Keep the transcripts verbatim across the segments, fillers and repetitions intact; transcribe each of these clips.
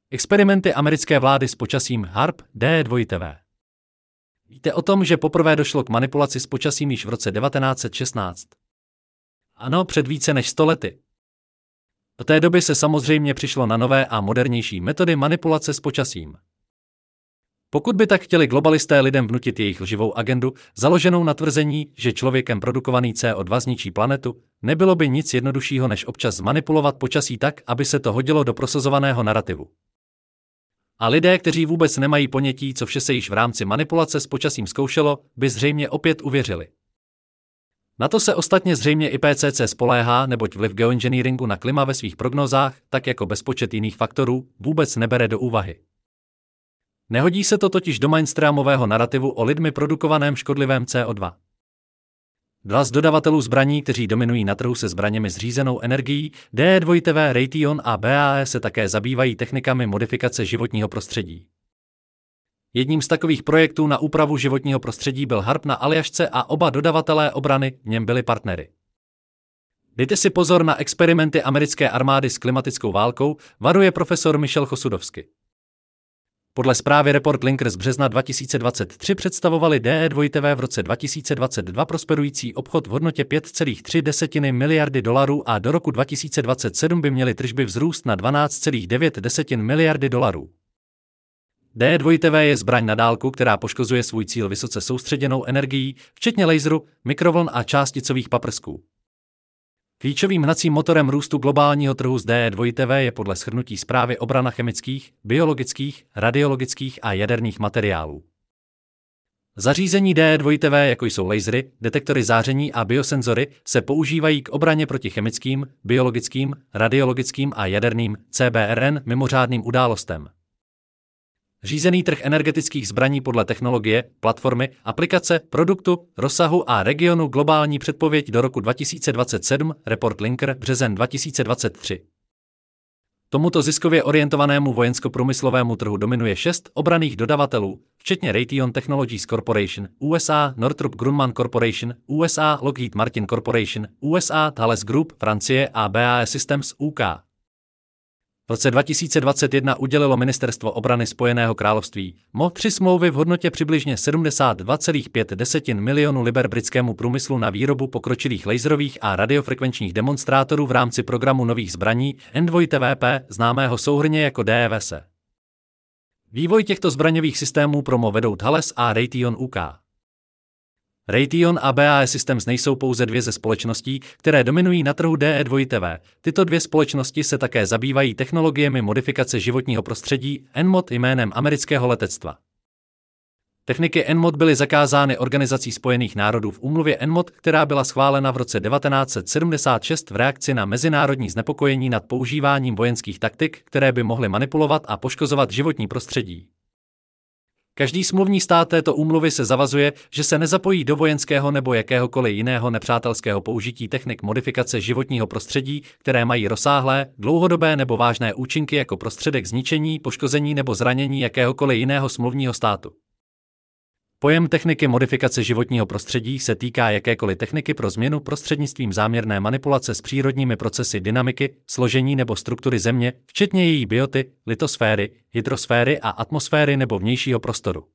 Experimenty americké vlády s počasím HAARP D dva. Víte o tom, že poprvé došlo k manipulaci s počasím již v roce devatenáct set šestnáct? Ano, před více než sto lety. Do té doby se samozřejmě přišlo na nové a modernější metody manipulace s počasím. Pokud by tak chtěli globalisté lidem vnutit jejich lživou agendu, založenou na tvrzení, že člověkem produkovaný C O dva zničí planetu, nebylo by nic jednoduššího než občas zmanipulovat počasí tak, aby se to hodilo do prosazovaného narrativu. A lidé, kteří vůbec nemají ponětí, co vše se již v rámci manipulace s počasím zkoušelo, by zřejmě opět uvěřili. Na to se ostatně zřejmě I P C C spoléhá, neboť vliv geoengineeringu na klima ve svých prognózách, tak jako bezpočet jiných faktorů, vůbec nebere do úvahy. Nehodí se to totiž do mainstreamového narrativu o lidmi produkovaném škodlivém C O dva. Dva z dodavatelů zbraní, kteří dominují na trhu se zbraněmi s řízenou energií, D dva, Raytheon a B A E, se také zabývají technikami modifikace životního prostředí. Jedním z takových projektů na úpravu životního prostředí byl HAARP na Aljašce a oba dodavatelé obrany v něm byli partnery. Dejte si pozor na experimenty americké armády s klimatickou válkou, varuje profesor Michel Chossudovsky. Podle zprávy Report Linker z března dva tisíce dvacet tři představovali D dva v roce dva tisíce dvacet dva prosperující obchod v hodnotě pět celá tři miliardy dolarů a do roku dva tisíce dvacet sedm by měly tržby vzrůst na dvanáct celá devět miliardy dolarů. D dva je zbraň na dálku, která poškozuje svůj cíl vysoce soustředěnou energií, včetně laseru, mikrovln a částicových paprsků. Klíčovým hnacím motorem růstu globálního trhu s D dva je podle shrnutí zprávy obrana chemických, biologických, radiologických a jaderných materiálů. Zařízení D dva, jako jsou lasery, detektory záření a biosenzory, se používají k obraně proti chemickým, biologickým, radiologickým a jaderným C B R N mimořádným událostem. Řízený trh energetických zbraní podle technologie, platformy, aplikace, produktu, rozsahu a regionu globální předpověď do roku dva tisíce dvacet sedm, Report Linker, březen dva tisíce dvacet tři. Tomuto ziskově orientovanému vojensko-průmyslovému trhu dominuje šest obranných dodavatelů, včetně Raytheon Technologies Corporation, U S A Northrop Grumman Corporation, U S A Lockheed Martin Corporation, U S A Thales Group, Francie a B A E Systems U K. V roce dva tisíce dvacet jedna udělilo Ministerstvo obrany Spojeného království M O tři smlouvy v hodnotě přibližně sedmdesát dva celá pět milionů liber britskému průmyslu na výrobu pokročilých laserových a radiofrekvenčních demonstrátorů v rámci programu nových zbraní N dva P, známého souhrnně jako D V S. Vývoj těchto zbraňových systémů pro M O vedou Thales a Raytheon U K. Raytheon a B A E Systems nejsou pouze dvě ze společností, které dominují na trhu D dva. Tyto dvě společnosti se také zabývají technologiemi modifikace životního prostředí N M O D jménem amerického letectva. Techniky N M O D byly zakázány Organizací spojených národů v úmluvě N M O D, která byla schválena v roce devatenáct set sedmdesát šest v reakci na mezinárodní znepokojení nad používáním vojenských taktik, které by mohly manipulovat a poškozovat životní prostředí. Každý smluvní stát této úmluvy se zavazuje, že se nezapojí do vojenského nebo jakéhokoliv jiného nepřátelského použití technik modifikace životního prostředí, které mají rozsáhlé, dlouhodobé nebo vážné účinky jako prostředek zničení, poškození nebo zranění jakéhokoliv jiného smluvního státu. Pojem techniky modifikace životního prostředí se týká jakékoliv techniky pro změnu prostřednictvím záměrné manipulace s přírodními procesy dynamiky, složení nebo struktury země, včetně její bioty, litosféry, hydrosféry a atmosféry nebo vnějšího prostoru.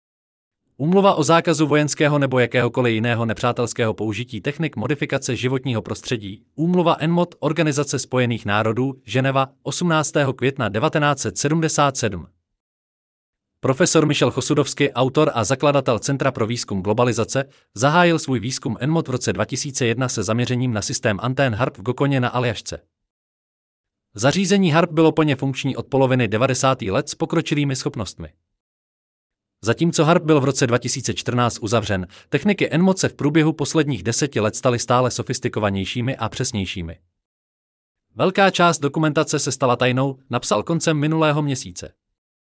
Úmluva o zákazu vojenského nebo jakéhokoliv jiného nepřátelského použití technik modifikace životního prostředí, úmluva N M O D Organizace spojených národů, Ženeva, osmnáctého května devatenáct set sedmdesát sedm. Profesor Michel Chossudovsky, autor a zakladatel Centra pro výzkum globalizace, zahájil svůj výzkum N M O D v roce dva tisíce jedna se zaměřením na systém antén HAARP v Gokoně na Aljašce. Zařízení HAARP bylo plně funkční od poloviny devadesátých let s pokročilými schopnostmi. Zatímco HAARP byl v roce dva tisíce čtrnáct uzavřen, techniky N M O D se v průběhu posledních deseti let staly stále sofistikovanějšími a přesnějšími. Velká část dokumentace se stala tajnou, napsal koncem minulého měsíce.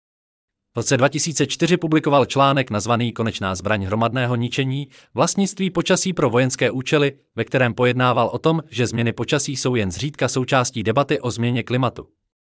V roce dva tisíce čtyři publikoval článek nazvaný Konečná zbraň hromadného ničení, vlastnictví počasí pro vojenské účely, ve kterém pojednával o tom, že změny počasí jsou jen zřídka součástí debaty o změně klimatu.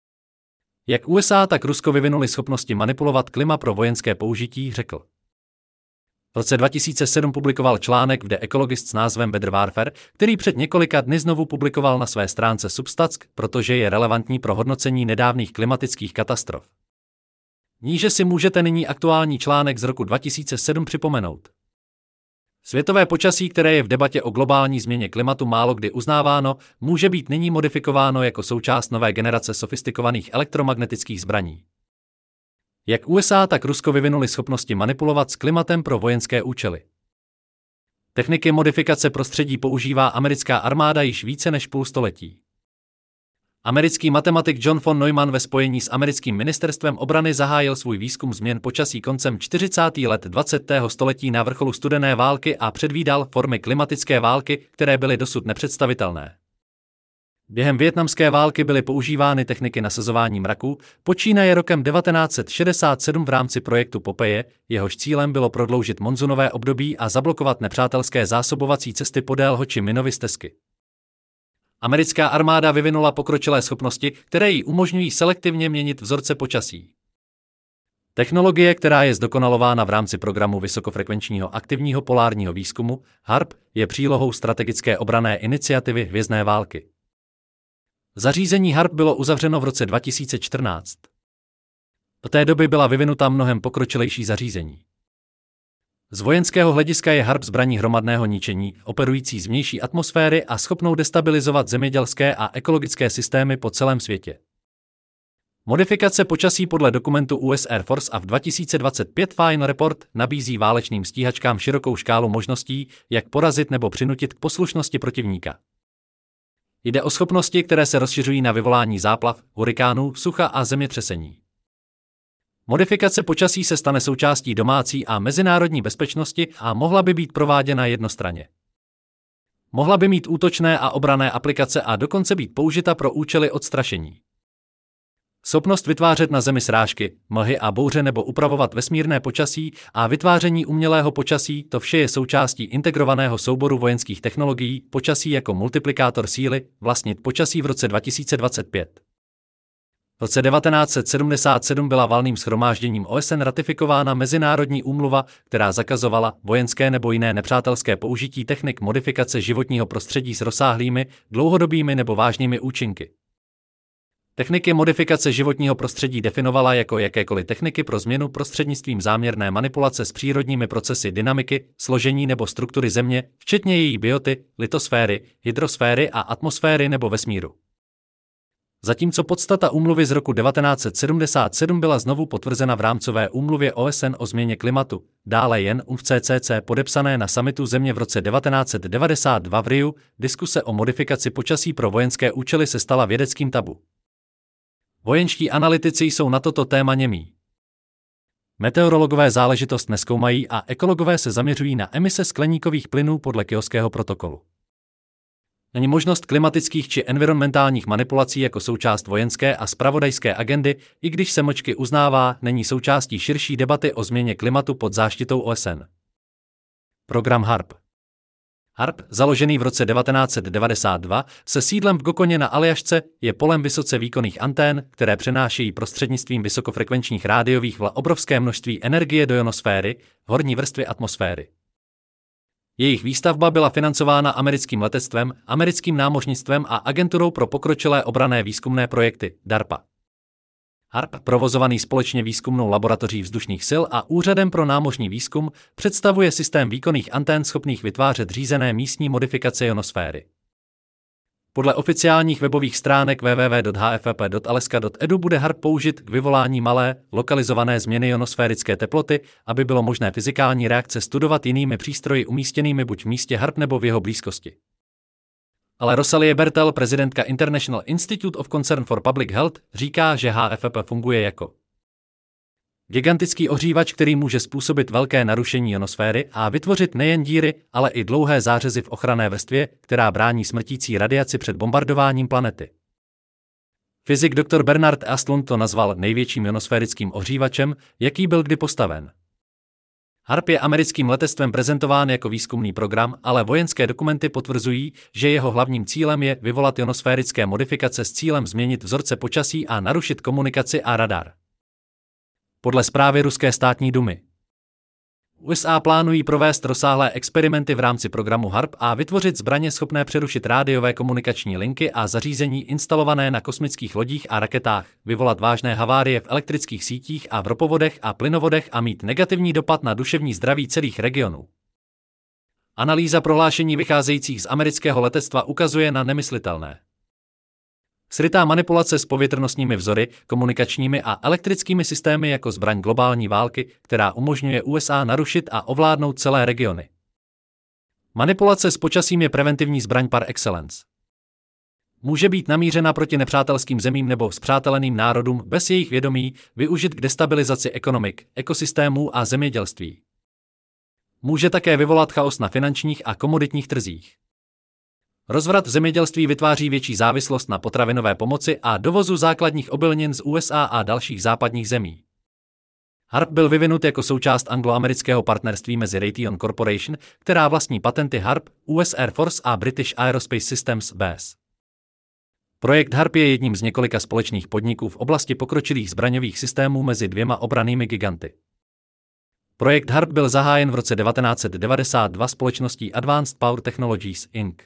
Jak U S A, tak Rusko vyvinuli schopnosti manipulovat klima pro vojenské použití, řekl. V roce dva tisíce sedm publikoval článek v The Ecologist s názvem Weather Warfare, který před několika dny znovu publikoval na své stránce Substack, protože je relevantní pro hodnocení nedávných klimatických katastrof. Níže si můžete nyní aktuální článek z roku dva tisíce sedm připomenout. Světové počasí, které je v debatě o globální změně klimatu málo kdy uznáváno, může být nyní modifikováno jako součást nové generace sofistikovaných elektromagnetických zbraní. Jak U S A, tak Rusko vyvinuli schopnosti manipulovat s klimatem pro vojenské účely. Techniky modifikace prostředí používá americká armáda již více než půl století. Americký matematik John von Neumann ve spojení s americkým ministerstvem obrany zahájil svůj výzkum změn počasí koncem čtyřicátých let dvacátého století na vrcholu studené války a předvídal formy klimatické války, které byly dosud nepředstavitelné. Během vietnamské války byly používány techniky nasazování mraků, počínaje rokem devatenáct set šedesát sedm v rámci projektu Popeye, jehož cílem bylo prodloužit monzunové období a zablokovat nepřátelské zásobovací cesty podél Ho Chi Minovy stezky. Americká armáda vyvinula pokročilé schopnosti, které jí umožňují selektivně měnit vzorce počasí. Technologie, která je zdokonalována v rámci programu vysokofrekvenčního aktivního polárního výzkumu HARP, je přílohou strategické obranné iniciativy hvězdné války. Zařízení HARP bylo uzavřeno v roce dva tisíce čtrnáct. Do té doby byla vyvinuta mnohem pokročilejší zařízení. Z vojenského hlediska je HARP zbraní hromadného ničení, operující z vnější atmosféry a schopnou destabilizovat zemědělské a ekologické systémy po celém světě. Modifikace počasí podle dokumentu U S Air Force a v dva tisíce dvacet pět Final Report nabízí válečným stíhačkám širokou škálu možností, jak porazit nebo přinutit k poslušnosti protivníka. Jde o schopnosti, které se rozšiřují na vyvolání záplav, hurikánů, sucha a zemětřesení. Modifikace počasí se stane součástí domácí a mezinárodní bezpečnosti a mohla by být prováděna jednostranně. Mohla by mít útočné a obranné aplikace a dokonce být použita pro účely odstrašení. Schopnost vytvářet na Zemi srážky, mlhy a bouře nebo upravovat vesmírné počasí a vytváření umělého počasí, to vše je součástí integrovaného souboru vojenských technologií počasí jako multiplikátor síly, vlastnit počasí v roce dva tisíce dvacet pět. V roce devatenáct set sedmdesát sedm byla valným shromážděním O S N ratifikována mezinárodní úmluva, která zakazovala vojenské nebo jiné nepřátelské použití technik modifikace životního prostředí s rozsáhlými, dlouhodobými nebo vážnými účinky. Techniky modifikace životního prostředí definovala jako jakékoliv techniky pro změnu prostřednictvím záměrné manipulace s přírodními procesy dynamiky, složení nebo struktury Země, včetně její bioty, litosféry, hydrosféry a atmosféry nebo vesmíru. Zatímco podstata úmluvy z roku devatenáct set sedmdesát sedm byla znovu potvrzena v rámcové úmluvě O S N o změně klimatu, dále jen U N F C C C podepsané na summitu Země v roce devatenáct set devadesát dva v Riu, diskuse o modifikaci počasí pro vojenské účely se stala vědeckým tabu. Vojenští analytici jsou na toto téma němí. Meteorologové záležitost nezkoumají a ekologové se zaměřují na emise skleníkových plynů podle Kjótského protokolu. Není možnost klimatických či environmentálních manipulací jako součást vojenské a zpravodajské agendy, i když se mlčky uznává, není součástí širší debaty o změně klimatu pod záštitou O S N. Program HARP. HARP, založený v roce devatenáct set devadesát dva, se sídlem v Gokoně na Aljašce, je polem vysoce výkonných antén, které přenášejí prostřednictvím vysokofrekvenčních rádiových vln obrovské množství energie do ionosféry, horní vrstvy atmosféry. Jejich výstavba byla financována americkým letectvem, americkým námořnictvem a agenturou pro pokročilé obranné výzkumné projekty DARPA. HARP, provozovaný společně výzkumnou laboratoří vzdušných sil a Úřadem pro námořní výzkum, představuje systém výkonných antén schopných vytvářet řízené místní modifikace ionosféry. Podle oficiálních webových stránek w w w tečka h f p tečka alaska tečka e d u bude HARP použit k vyvolání malé, lokalizované změny ionosférické teploty, aby bylo možné fyzikální reakce studovat jinými přístroji umístěnými buď v místě HARP nebo v jeho blízkosti. Ale Rosalie Bertel, prezidentka International Institute of Concern for Public Health, říká, že H F P funguje jako gigantický ohřívač, který může způsobit velké narušení ionosféry a vytvořit nejen díry, ale i dlouhé zářezy v ochranné vrstvě, která brání smrtící radiaci před bombardováním planety. Fyzik doktor Bernard Astlund to nazval největším ionosférickým ohřívačem, jaký byl kdy postaven. HARP je americkým letectvem prezentován jako výzkumný program, ale vojenské dokumenty potvrzují, že jeho hlavním cílem je vyvolat ionosférické modifikace s cílem změnit vzorce počasí a narušit komunikaci a radar. Podle zprávy ruské státní dumy. U S A plánují provést rozsáhlé experimenty v rámci programu HARP a vytvořit zbraně schopné přerušit rádiové komunikační linky a zařízení instalované na kosmických lodích a raketách, vyvolat vážné havárie v elektrických sítích a v ropovodech a plynovodech a mít negativní dopad na duševní zdraví celých regionů. Analýza prohlášení vycházejících z amerického letectva ukazuje na nemyslitelné. Skrytá manipulace s povětrnostními vzory, komunikačními a elektrickými systémy jako zbraň globální války, která umožňuje U S A narušit a ovládnout celé regiony. Manipulace s počasím je preventivní zbraň par excellence. Může být namířena proti nepřátelským zemím nebo spřáteleným národům bez jejich vědomí, využit k destabilizaci ekonomik, ekosystémů a zemědělství. Může také vyvolat chaos na finančních a komoditních trzích. Rozvrat v zemědělství vytváří větší závislost na potravinové pomoci a dovozu základních obilnin z U S A a dalších západních zemí. HARP byl vyvinut jako součást angloamerického partnerství mezi Raytheon Corporation, která vlastní patenty HARP, U S Air Force a British Aerospace Systems B A S. Projekt HARP je jedním z několika společných podniků v oblasti pokročilých zbraňových systémů mezi dvěma obrannými giganty. Projekt HARP byl zahájen v roce devatenáct set devadesát dva společností Advanced Power Technologies Incorporated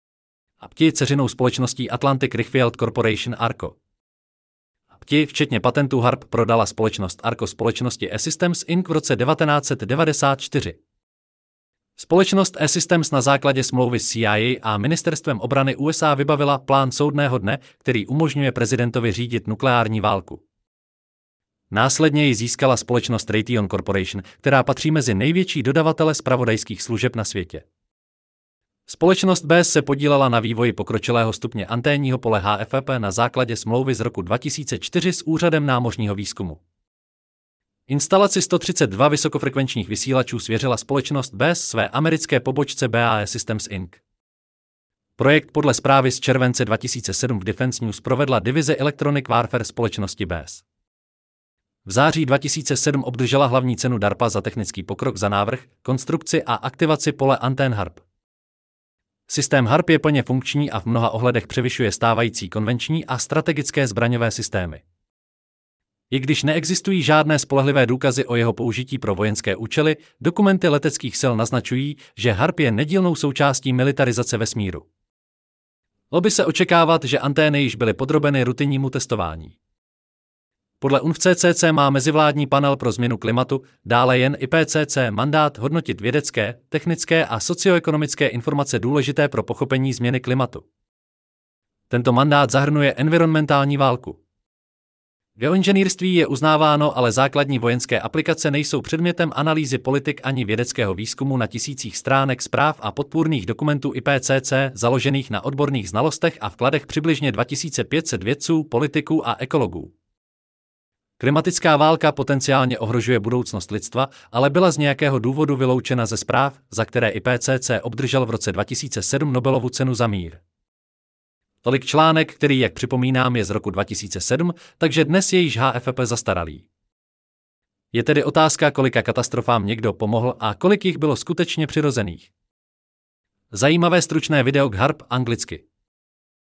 a P T I dceřinou společností Atlantic Richfield Corporation Arco. P T I včetně patentů HARP prodala společnost Arco společnosti E-Systems Incorporated v roce devatenáct set devadesát čtyři. Společnost E-Systems na základě smlouvy s C I A a Ministerstvem obrany U S A vybavila plán soudného dne, který umožňuje prezidentovi řídit nukleární válku. Následně ji získala společnost Raytheon Corporation, která patří mezi největší dodavatele zpravodajských služeb na světě. Společnost B A S se podílela na vývoji pokročilého stupně anténního pole H F P na základě smlouvy z roku dva tisíce čtyři s Úřadem námořního výzkumu. Instalaci sto třicet dva vysokofrekvenčních vysílačů svěřila společnost B A S své americké pobočce B A E Systems Incorporated. Projekt podle zprávy z července dva tisíce sedm v Defense News provedla divize Electronic Warfare společnosti B A S. V září dva tisíce sedm obdržela hlavní cenu DARPA za technický pokrok za návrh, konstrukci a aktivaci pole antén HARP. Systém HARP je plně funkční a v mnoha ohledech převyšuje stávající konvenční a strategické zbraňové systémy. I když neexistují žádné spolehlivé důkazy o jeho použití pro vojenské účely, dokumenty leteckých sil naznačují, že HARP je nedílnou součástí militarizace vesmíru. Lze by se očekávat, že antény již byly podrobeny rutinnímu testování. Podle U N F C C C má mezivládní panel pro změnu klimatu, dále jen I P C C mandát hodnotit vědecké, technické a socioekonomické informace důležité pro pochopení změny klimatu. Tento mandát zahrnuje environmentální válku. Geoinženýrství je uznáváno, ale základní vojenské aplikace nejsou předmětem analýzy politik ani vědeckého výzkumu na tisících stránek zpráv a podpůrných dokumentů I P C C založených na odborných znalostech a vkladech přibližně dva tisíce pět set vědců, politiků a ekologů. Klimatická válka potenciálně ohrožuje budoucnost lidstva, ale byla z nějakého důvodu vyloučena ze zpráv, za které I P C C obdržel v roce dva tisíce sedm Nobelovu cenu za mír. Tolik článek, který, jak připomínám, je z roku dva tisíce sedm, takže dnes je již H F P zastaralý. Je tedy otázka, kolika katastrofám někdo pomohl a kolik jich bylo skutečně přirozených. Zajímavé stručné video k HARP anglicky.